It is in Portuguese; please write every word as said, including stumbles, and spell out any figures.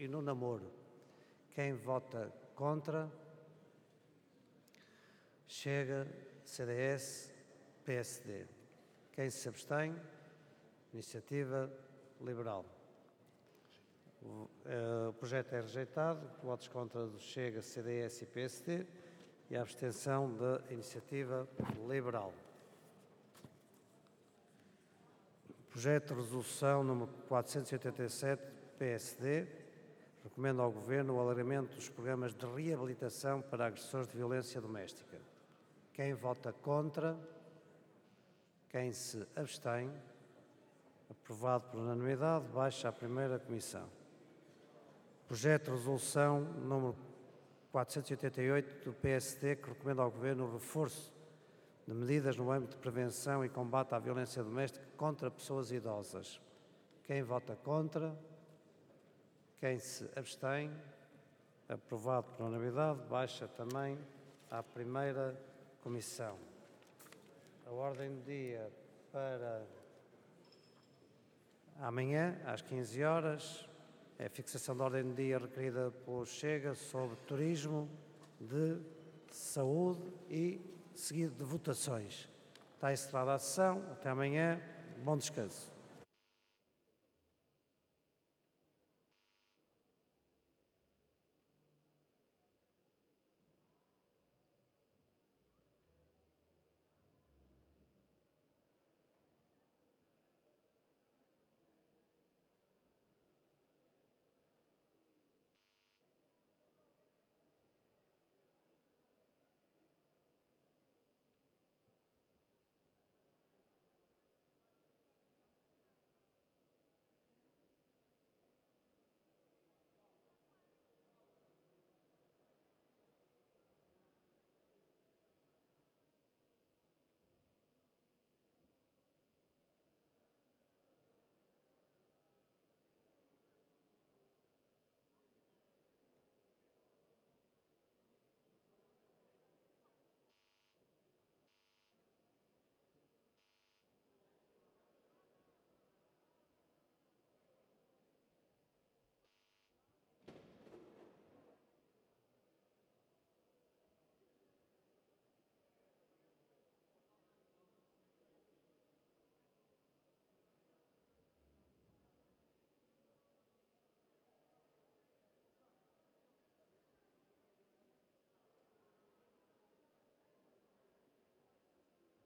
e no namoro. Quem vota contra? Chega, C D S, P S D. Quem se abstém? Iniciativa Liberal. O, uh, o projeto é rejeitado. Votos contra do Chega, C D S e P S D e a abstenção da Iniciativa Liberal. Projeto de resolução número quatrocentos e oitenta e sete, P S D, recomenda ao Governo o alargamento dos programas de reabilitação para agressores de violência doméstica. Quem vota contra? Quem se abstém? Aprovado por unanimidade, baixa a primeira comissão. Projeto de resolução número quatrocentos e oitenta e oito, do P S D, que recomenda ao Governo o reforço de medidas no âmbito de prevenção e combate à violência doméstica contra pessoas idosas. Quem vota contra? Quem se abstém? Aprovado por unanimidade, baixa também à primeira comissão. A ordem do dia para amanhã, às quinze horas, é a fixação da ordem do dia requerida pelo Chega sobre turismo, de saúde e seguido de votações. Está encerrada a sessão. Até amanhã. Bom descanso.